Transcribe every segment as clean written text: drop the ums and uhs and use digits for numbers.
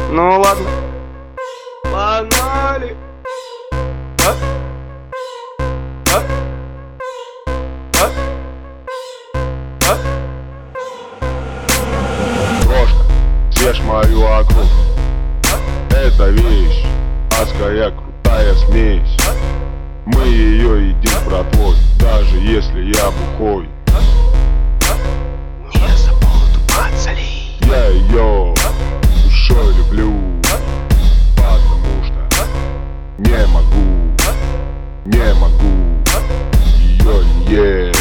Ну ладно. Погнали. А? А? А? А? Крошка, съешь мою округу. Это вещь, адская крутая смесь. Мы ее едим, братвой, даже если я бухой. Не забуду пацали. Я ее душой люблю, потому что не могу ее не есть.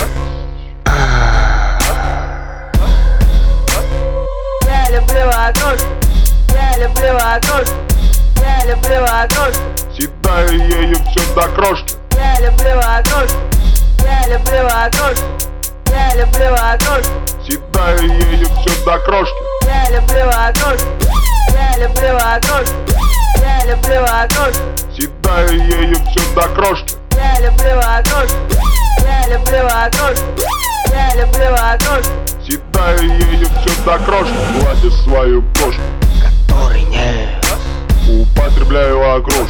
Я люблю окрошку, я люблю окрошку, я люблю окрошку, Съедаю ее все до крошки. я люблю окрошку, я люблю окрошку, я люблю окрошку, Съедаю ее все до крошки. я люблю окрошку, я люблю окрошку, я люблю окрошку, Съедаю ее все до крошки. я люблю окрошку, я люблю окрошку, я люблю окрошку, Съедаю ее все до крошки. Гладя свою кошку, Который нет. употребляю окрошку.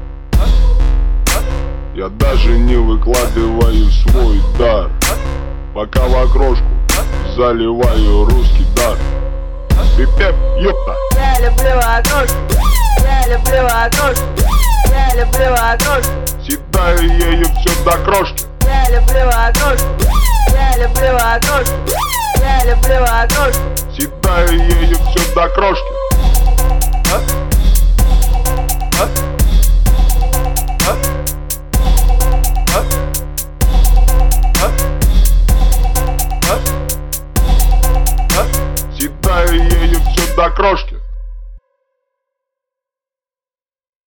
Я даже не выкладываю свой дар, пока в окрошку заливаю русский дар. Пипеп, ёпта. я люблю окрошку, я люблю окрошку, я люблю окрошку, Съедаю ее все до крошки. я люблю окрошку, я люблю окрошку, я люблю окрошку, Съедаю ее все до крошки. А? А? А? А? А? А? А? Съедаю ее все до крошки.